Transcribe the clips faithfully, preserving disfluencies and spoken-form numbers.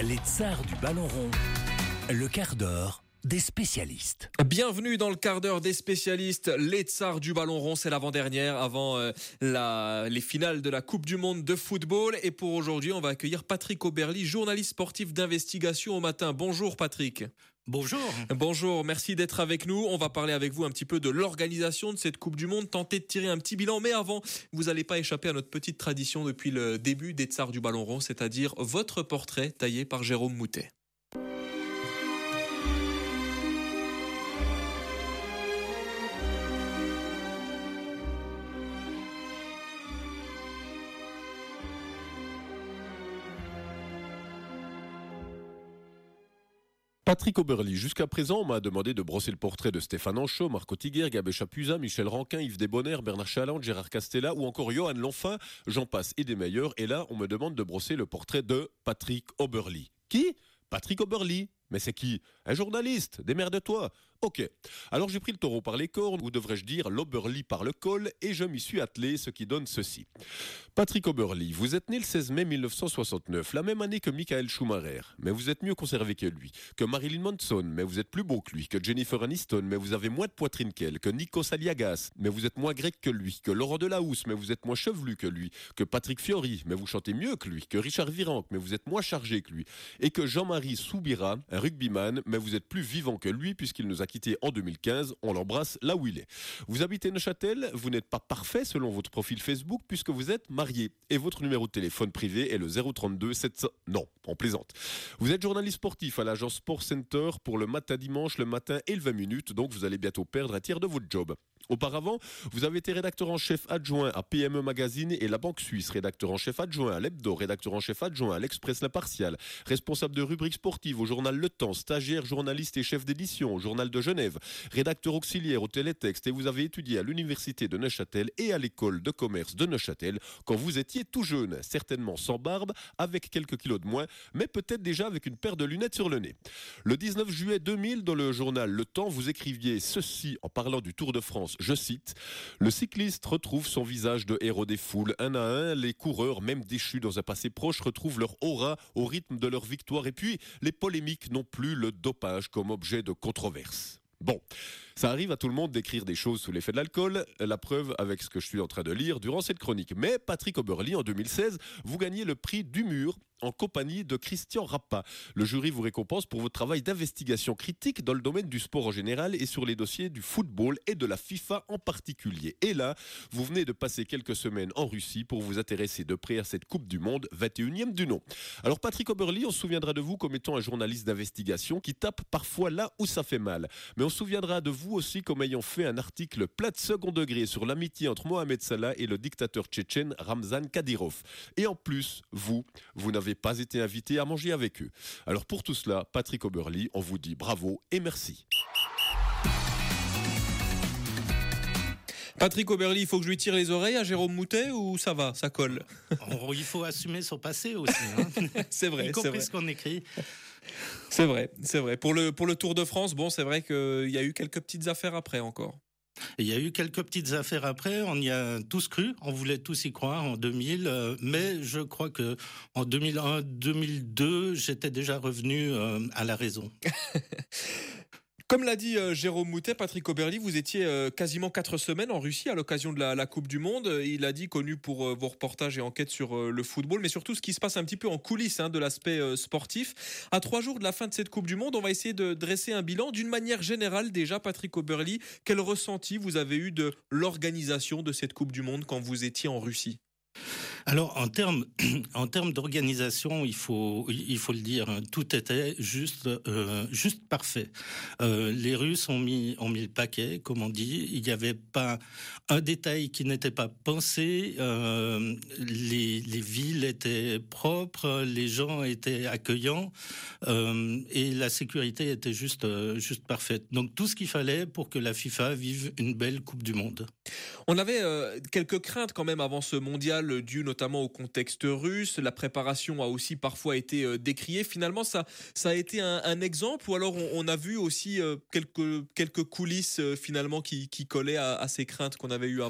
Les tsars du ballon rond, le quart d'heure des spécialistes. Bienvenue dans le quart d'heure des spécialistes. Les tsars du ballon rond, c'est l'avant-dernière avant euh, la, les finales de la Coupe du Monde de football. Et pour aujourd'hui, on va accueillir Patrick Oberly, journaliste sportif d'investigation au matin. Bonjour Patrick. Bonjour. Bonjour, merci d'être avec nous. On va parler avec vous un petit peu de l'organisation de cette Coupe du Monde, tenter de tirer un petit bilan. Mais avant, vous n'allez pas échapper à notre petite tradition depuis le début des tsars du ballon rond, c'est-à-dire votre portrait taillé par Jérôme Moutet. Patrick Oberly, jusqu'à présent, on m'a demandé de brosser le portrait de Stéphane Anchaud, Marco Tiguer, Gabé Chapuzat, Michel Ranquin, Yves Desbonheur, Bernard Chaland, Gérard Castella ou encore Johan L'Enfant, j'en passe et des meilleurs. Et là, on me demande de brosser le portrait de Patrick Oberly. Qui ? Patrick Oberly. Mais c'est qui ? Un journaliste, démerde-toi. Ok, alors j'ai pris le taureau par les cornes, ou devrais-je dire l'Oberly par le col, et je m'y suis attelé, ce qui donne ceci. Patrick Oberly, vous êtes né le seize mai mille neuf cent soixante-neuf, la même année que Michael Schumacher, mais vous êtes mieux conservé que lui, que Marilyn Manson, mais vous êtes plus beau que lui, que Jennifer Aniston, mais vous avez moins de poitrine qu'elle, que Nikos Aliagas, mais vous êtes moins grec que lui, que Laurent Delahousse, mais vous êtes moins chevelu que lui, que Patrick Fiori, mais vous chantez mieux que lui, que Richard Virenque, mais vous êtes moins chargé que lui, et que Jean-Marie Soubira, un rugbyman, mais vous êtes plus vivant que lui puisqu'il nous a quittés en deux mille quinze, on l'embrasse là où il est. Vous habitez Neuchâtel, vous n'êtes pas parfait selon votre profil Facebook puisque vous êtes marié et votre numéro de téléphone privé est le zéro trente-deux sept cents. Non, on plaisante. Vous êtes journaliste sportif à l'agence Sport Center pour le matin dimanche, le matin et le vingt minutes, donc vous allez bientôt perdre un tiers de votre job. Auparavant, vous avez été rédacteur en chef adjoint à P M E Magazine et la Banque Suisse, rédacteur en chef adjoint à l'Hebdo, rédacteur en chef adjoint à l'Express L'Impartial, responsable de rubrique sportive au journal Le Temps, stagiaire, journaliste et chef d'édition au journal de Genève, rédacteur auxiliaire au Télétexte et vous avez étudié à l'université de Neuchâtel et à l'école de commerce de Neuchâtel quand vous étiez tout jeune, certainement sans barbe, avec quelques kilos de moins, mais peut-être déjà avec une paire de lunettes sur le nez. Le dix-neuf juillet deux mille, dans le journal Le Temps, vous écriviez ceci en parlant du Tour de France. Je cite, « Le cycliste retrouve son visage de héros des foules. Un à un, les coureurs, même déchus dans un passé proche, retrouvent leur aura au rythme de leur victoire. Et puis, les polémiques n'ont plus le dopage comme objet de controverse. » Bon, ça arrive à tout le monde d'écrire des choses sous l'effet de l'alcool, la preuve avec ce que je suis en train de lire durant cette chronique. Mais Patrick Oberly, en deux mille seize, vous gagnez le prix d'Humur en compagnie de Christian Rappa. Le jury vous récompense pour votre travail d'investigation critique dans le domaine du sport en général et sur les dossiers du football et de la FIFA en particulier. Et là, vous venez de passer quelques semaines en Russie pour vous intéresser de près à cette Coupe du Monde, vingt et unième du nom. Alors Patrick Oberly, on se souviendra de vous comme étant un journaliste d'investigation qui tape parfois là où ça fait mal. Mais on se souviendra de vous aussi comme ayant fait un article plat de second degré sur l'amitié entre Mohamed Salah et le dictateur tchétchène Ramzan Kadyrov. Et en plus, vous, vous n'avez pas été invité à manger avec eux. Alors pour tout cela, Patrick Oberly, on vous dit bravo et merci. Patrick Oberly, il faut que je lui tire les oreilles à Jérôme Moutet ou ça va, ça colle? Oh, il faut assumer son passé aussi. Hein. C'est vrai, y compris c'est vrai. ce qu'on écrit. C'est vrai, c'est vrai. Pour le, pour le Tour de France, bon, c'est vrai qu'il y a eu quelques petites affaires après encore. Il y a eu quelques petites affaires après, on y a tous cru, on voulait tous y croire en deux mille, euh, mais je crois que en deux mille un, deux mille deux, j'étais déjà revenu euh, à la raison. Comme l'a dit euh, Jérôme Moutet, Patrick Oberly, vous étiez euh, quasiment quatre semaines en Russie à l'occasion de la, la Coupe du Monde. Il a dit, connu pour euh, vos reportages et enquêtes sur euh, le football, mais surtout ce qui se passe un petit peu en coulisses hein, de l'aspect euh, sportif. À trois jours de la fin de cette Coupe du Monde, on va essayer de dresser un bilan. D'une manière générale déjà, Patrick Oberly, quel ressenti vous avez eu de l'organisation de cette Coupe du Monde quand vous étiez en Russie ? Alors en termes en termes d'organisation, il faut il faut le dire, tout était juste euh, juste parfait. Euh, les Russes ont mis ont mis le paquet, comme on dit. Il n'y avait pas un détail qui n'était pas pensé. Euh, les les villes étaient propres, les gens étaient accueillants euh, et la sécurité était juste juste parfaite. Donc tout ce qu'il fallait pour que la FIFA vive une belle Coupe du Monde. On avait euh, quelques craintes quand même avant ce mondial, dû notamment au contexte russe. La préparation a aussi parfois été euh, décriée. Finalement, ça, ça a été un, un exemple, ou alors on, on a vu aussi euh, quelques quelques coulisses euh, finalement qui, qui collaient à, à ces craintes qu'on avait eues avant.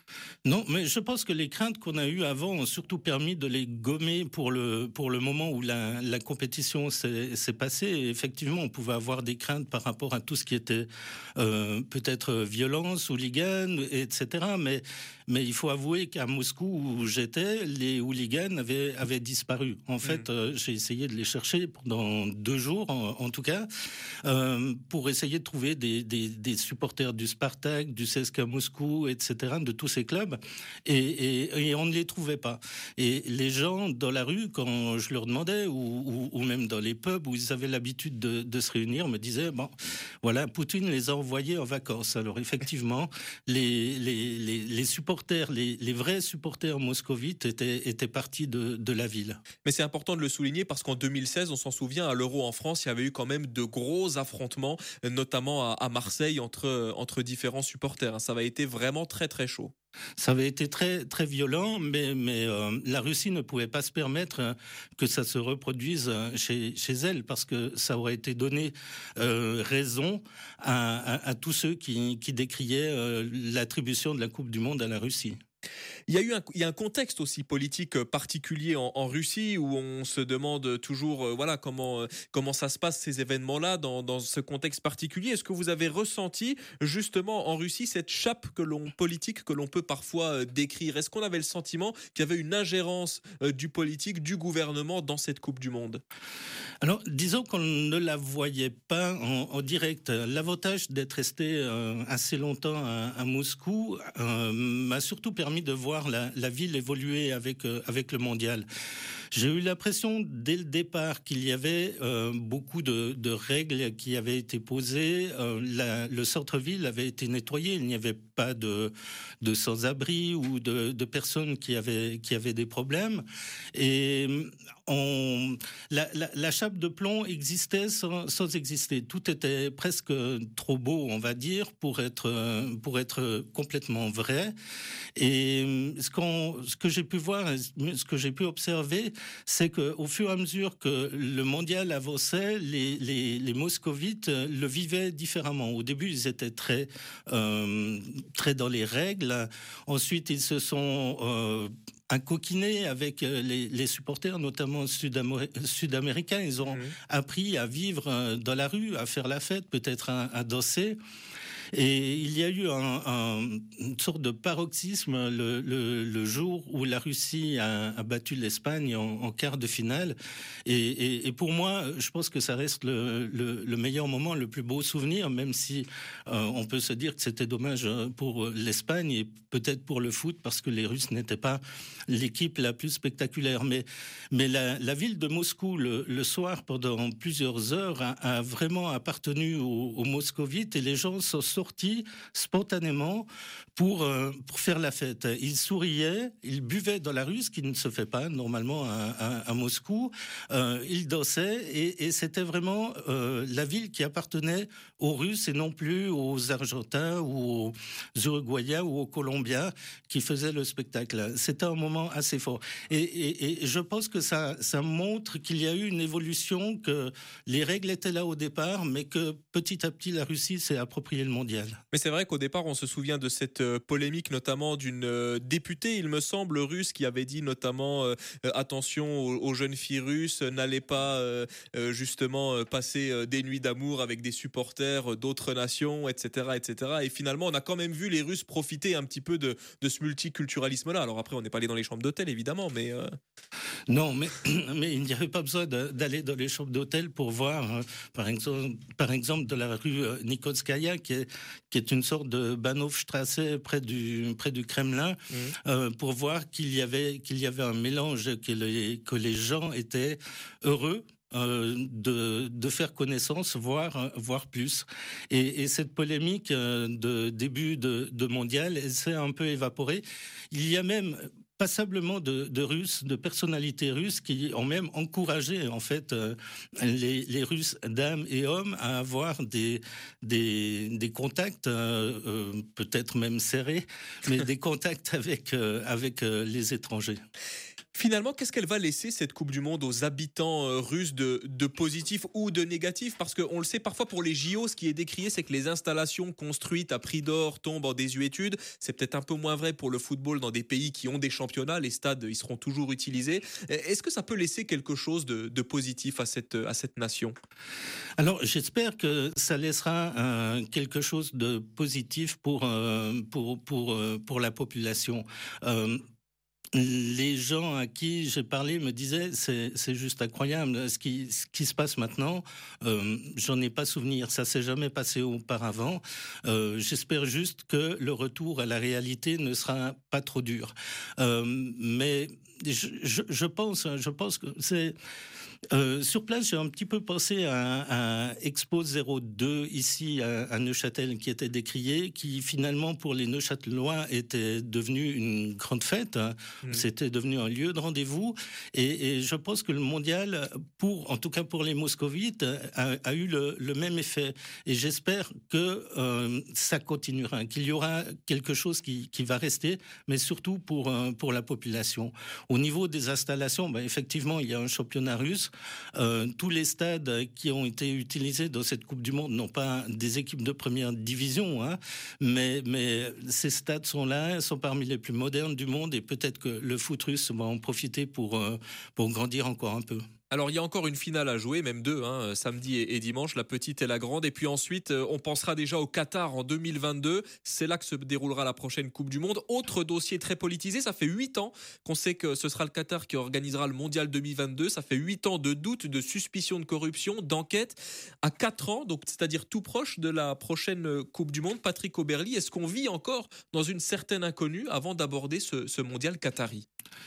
Non, mais je pense que les craintes qu'on a eues avant ont surtout permis de les gommer pour le, pour le moment où la, la compétition s'est, s'est passée. Et effectivement, on pouvait avoir des craintes par rapport à tout ce qui était euh, peut-être violence, hooligan, et cetera. Mais, mais il faut avouer qu'à Moscou, où j'étais, les hooligans avaient, avaient disparu. En fait, mmh. euh, j'ai essayé de les chercher pendant deux jours, en, en tout cas, euh, pour essayer de trouver des, des, des supporters du Spartak, du C S K A Moscou, et cetera, de tous ces clubs, et, et, et on ne les trouvait pas. Et les gens dans la rue, quand je leur demandais, ou, ou, ou même dans les pubs où ils avaient l'habitude de, de se réunir, me disaient, bon, voilà, Poutine les a envoyés en vacances. Alors effectivement, les, les, les, les supporters, les, les vrais supporters moscovites étaient, étaient partis de, de la ville. Mais c'est important de le souligner parce qu'en deux mille seize, on s'en souvient, à l'Euro en France, il y avait eu quand même de gros affrontements, notamment à, à Marseille, entre, entre différents supporters. Ça avait été vraiment très très chaud. Ça avait été très très violent, mais mais euh, la Russie ne pouvait pas se permettre que ça se reproduise chez chez elle, parce que ça aurait été donné euh, raison à, à, à tous ceux qui qui décriaient euh, l'attribution de la Coupe du Monde à la Russie. Il y a eu un, il y a un contexte aussi politique particulier en, en Russie où on se demande toujours euh, voilà comment euh, comment ça se passe ces événements-là dans, dans ce contexte particulier. Est-ce que vous avez ressenti justement en Russie cette chape que l'on politique que l'on peut parfois euh, décrire? Est-ce qu'on avait le sentiment qu'il y avait une ingérence euh, du politique, du gouvernement dans cette Coupe du Monde? Alors, disons qu'on ne la voyait pas en, en direct. L'avantage d'être resté euh, assez longtemps à, à Moscou euh, m'a surtout permis de voir la, la ville évoluer avec euh, avec le mondial. J'ai eu l'impression dès le départ qu'il y avait euh, beaucoup de, de règles qui avaient été posées. Euh, la, le centre-ville avait été nettoyé. Il n'y avait pas de, de sans-abri ou de, de personnes qui avaient qui avaient des problèmes. Et on, la, la, la chape de plomb existait sans, sans exister. Tout était presque trop beau, on va dire, pour être pour être complètement vrai. Et ce qu'on, ce que j'ai pu voir, ce que j'ai pu observer, c'est qu'au fur et à mesure que le mondial avançait, les, les, les moscovites le vivaient différemment. Au début, ils étaient très, euh, très dans les règles. Ensuite, ils se sont euh, incoquinés avec les, les supporters, notamment sud-amé- sud-américains. Ils ont mmh. appris à vivre dans la rue, à faire la fête, peut-être à, à danser. Et il y a eu un, un, une sorte de paroxysme le, le, le jour où la Russie a, a battu l'Espagne en, en quart de finale. Et, et, et pour moi, je pense que ça reste le, le, le meilleur moment, le plus beau souvenir, même si euh, on peut se dire que c'était dommage pour l'Espagne et peut-être pour le foot, parce que les Russes n'étaient pas l'équipe la plus spectaculaire. Mais, mais la, la ville de Moscou, le, le soir, pendant plusieurs heures, a, a vraiment appartenu aux, aux moscovites, et les gens sont sortis spontanément pour euh, pour faire la fête. Ils souriaient, ils buvaient dans la rue, ce qui ne se fait pas normalement à, à, à Moscou. Euh, ils dansaient et, et c'était vraiment euh, la ville qui appartenait aux Russes et non plus aux Argentins ou aux Uruguayens ou aux Colombiens qui faisaient le spectacle. C'était un moment assez fort. Et, et, et je pense que ça ça montre qu'il y a eu une évolution, que les règles étaient là au départ, mais que petit à petit la Russie s'est approprié le monde. Mais c'est vrai qu'au départ, on se souvient de cette euh, polémique, notamment d'une euh, députée, il me semble, russe, qui avait dit notamment euh, euh, attention aux, aux jeunes filles russes, euh, n'allez pas euh, euh, justement euh, passer euh, des nuits d'amour avec des supporters euh, d'autres nations, et cetera, et cetera. Et finalement, on a quand même vu les Russes profiter un petit peu de, de ce multiculturalisme-là. Alors après, on n'est pas allé dans les chambres d'hôtel, évidemment, mais euh... non, mais mais il n'y avait pas besoin de, d'aller dans les chambres d'hôtel pour voir, euh, par exemple, par exemple, de la rue euh, Nikolskaya, qui est qui est une sorte de Bahnhofstrasse près du près du Kremlin, mmh. euh, pour voir qu'il y avait qu'il y avait un mélange, que les que les gens étaient heureux Euh, de de faire connaissance, voire voire plus. Et, et cette polémique euh, de début de, de mondial, elle s'est un peu évaporée. Il y a même passablement de, de Russes, de personnalités russes qui ont même encouragé en fait euh, les, les Russes, dames et hommes, à avoir des des, des contacts, euh, euh, peut-être même serrés, mais des contacts avec euh, avec euh, les étrangers. Finalement, qu'est-ce qu'elle va laisser cette Coupe du Monde aux habitants euh, russes de, de positif ou de négatif? Parce qu'on le sait parfois pour les J O, ce qui est décrié, c'est que les installations construites à prix d'or tombent en désuétude. C'est peut-être un peu moins vrai pour le football dans des pays qui ont des championnats. Les stades, ils seront toujours utilisés. Est-ce que ça peut laisser quelque chose de, de positif à cette, à cette nation? Alors, j'espère que ça laissera euh, quelque chose de positif pour, euh, pour, pour, euh, pour la population. Euh, Les gens à qui j'ai parlé me disaient c'est c'est juste incroyable ce qui ce qui se passe maintenant. Euh, j'en ai pas souvenir, ça s'est jamais passé auparavant. Euh, j'espère juste que le retour à la réalité ne sera pas trop dur. Euh, mais je, je, je pense je pense que c'est Euh, sur place, j'ai un petit peu pensé à, à Expo zéro deux ici à, à Neuchâtel qui était décrié, qui finalement pour les Neuchâtelois était devenu une grande fête. Mmh. C'était devenu un lieu de rendez-vous et, et je pense que le mondial, pour en tout cas pour les moscovites, a, a eu le, le même effet. Et j'espère que euh, ça continuera, qu'il y aura quelque chose qui, qui va rester, mais surtout pour euh, pour la population. Au niveau des installations, ben, effectivement, il y a un championnat russe. Euh, tous les stades qui ont été utilisés dans cette Coupe du Monde n'ont pas des équipes de première division, hein, mais, mais ces stades sont là, sont parmi les plus modernes du monde et peut-être que le foot russe va en profiter pour, euh, pour grandir encore un peu. Alors, il y a encore une finale à jouer, même deux, hein, samedi et dimanche, la petite et la grande. Et puis ensuite, on pensera déjà au Qatar en deux mille vingt-deux. C'est là que se déroulera la prochaine Coupe du Monde. Autre dossier très politisé, ça fait huit ans qu'on sait que ce sera le Qatar qui organisera le Mondial deux mille vingt-deux. Ça fait huit ans de doutes, de suspicions de corruption, d'enquête. À quatre ans, donc c'est-à-dire tout proche de la prochaine Coupe du Monde, Patrick Oberli, est-ce qu'on vit encore dans une certaine inconnue avant d'aborder ce, ce Mondial qatari ?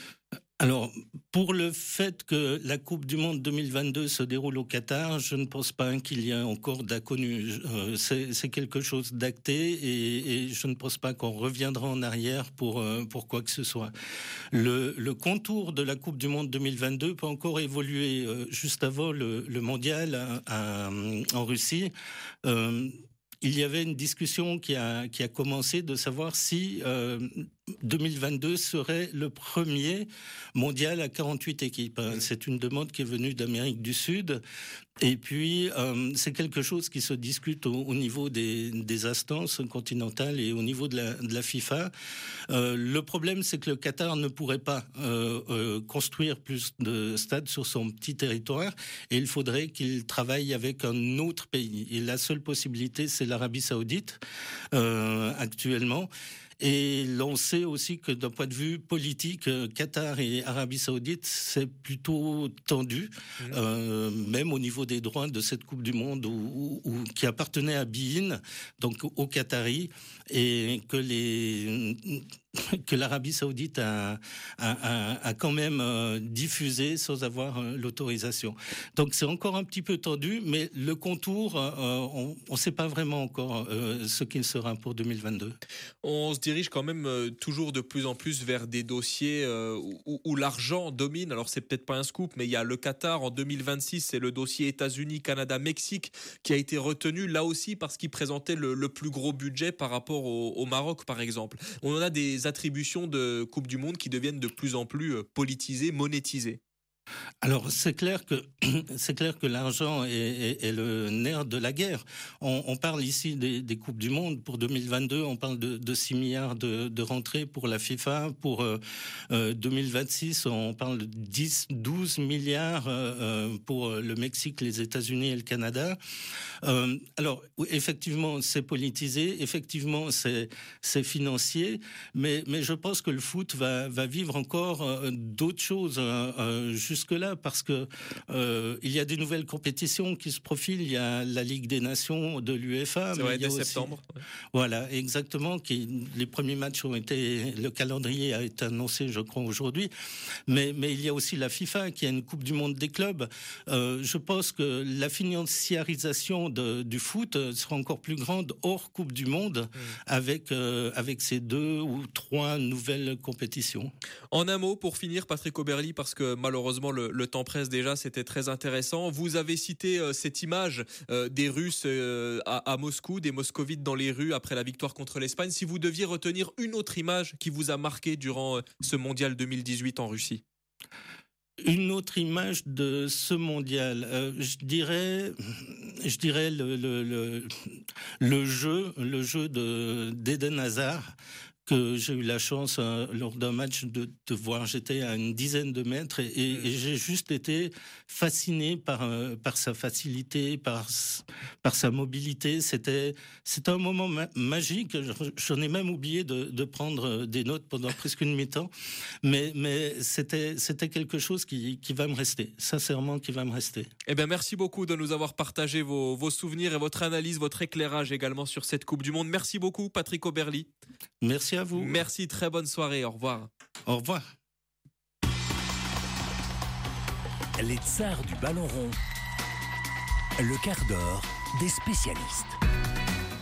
Alors, pour le fait que la Coupe du Monde deux mille vingt-deux se déroule au Qatar, je ne pense pas qu'il y ait encore d'inconnu. Euh, c'est, c'est quelque chose d'acté et, et je ne pense pas qu'on reviendra en arrière pour, euh, pour quoi que ce soit. Le, le contour de la Coupe du Monde deux mille vingt-deux peut encore évoluer. Euh, juste avant le, le mondial à, à, en Russie, euh, il y avait une discussion qui a, qui a commencé de savoir si euh, deux mille vingt-deux serait le premier mondial à quarante-huit équipes. C'est une demande qui est venue d'Amérique du Sud. Et puis, euh, c'est quelque chose qui se discute au, au niveau des, des instances continentales et au niveau de la, de la FIFA. Euh, le problème, c'est que le Qatar ne pourrait pas euh, euh, construire plus de stades sur son petit territoire et il faudrait qu'il travaille avec un autre pays. Et la seule possibilité, c'est l'Arabie Saoudite euh, actuellement. Et l'on sait aussi que d'un point de vue politique, Qatar et Arabie Saoudite, c'est plutôt tendu, mmh. euh, même au niveau des droits de cette Coupe du Monde où, où, où, qui appartenait à Bein, donc aux Qataris, et que les que l'Arabie Saoudite a, a, a, a quand même euh, diffusé sans avoir euh, l'autorisation. Donc c'est encore un petit peu tendu, mais le contour, euh, on ne sait pas vraiment encore euh, ce qu'il sera pour deux mille vingt-deux. On se dirige quand même euh, toujours de plus en plus vers des dossiers euh, où, où l'argent domine. Alors c'est peut-être pas un scoop, mais il y a le Qatar en deux mille vingt-six, c'est le dossier États-Unis, Canada, Mexique qui a été retenu là aussi parce qu'il présentait le, le plus gros budget par rapport au, au Maroc par exemple. On en a des attributions de Coupe du Monde qui deviennent de plus en plus politisées, monétisées. Alors c'est clair que c'est clair que l'argent est, est, est le nerf de la guerre. On, on parle ici des, des coupes du monde pour deux mille vingt-deux. On parle de, de six milliards de, de rentrées pour la FIFA. Pour euh, deux mille vingt-six, on parle de dix, douze milliards euh, pour le Mexique, les États-Unis et le Canada. Euh, alors effectivement, c'est politisé. Effectivement, c'est c'est financier. Mais mais je pense que le foot va va vivre encore euh, d'autres choses. Euh, jusque-là, parce que euh, il y a des nouvelles compétitions qui se profilent. Il y a la Ligue des Nations de l'UEFA. C'est vrai, dès septembre. Ouais. Voilà, exactement. Qui, les premiers matchs ont été, le calendrier a été annoncé, je crois, aujourd'hui. Mais, mais il y a aussi la FIFA qui a une Coupe du Monde des clubs. Euh, je pense que la financiarisation de, du foot sera encore plus grande hors Coupe du Monde mmh. avec, euh, avec ces deux ou trois nouvelles compétitions. En un mot, pour finir, Patrick Oberli, parce que malheureusement, Le, le temps presse déjà, c'était très intéressant. Vous avez cité euh, cette image euh, des Russes euh, à, à Moscou, des Moscovites dans les rues après la victoire contre l'Espagne. Si vous deviez retenir une autre image qui vous a marqué durant euh, ce mondial deux mille dix-huit en Russie. Une autre image de ce mondial, euh, je dirais, je dirais le, le, le, le jeu, le jeu de d'Eden Hazard, que j'ai eu la chance euh, lors d'un match de, de voir. J'étais à une dizaine de mètres et, et, et j'ai juste été fasciné par euh, par sa facilité, par par sa mobilité. C'était c'était un moment ma- magique. J'en ai même oublié de, de prendre des notes pendant presque une mi-temps, mais mais c'était c'était quelque chose qui qui va me rester, sincèrement, qui va me rester. Eh bien, merci beaucoup de nous avoir partagé vos, vos souvenirs et votre analyse, votre éclairage également sur cette Coupe du Monde. Merci beaucoup, Patrick Oberly. Merci à vous. Merci, très bonne soirée. Au revoir. Au revoir. Les tsars du ballon rond. Le quart d'heure des spécialistes.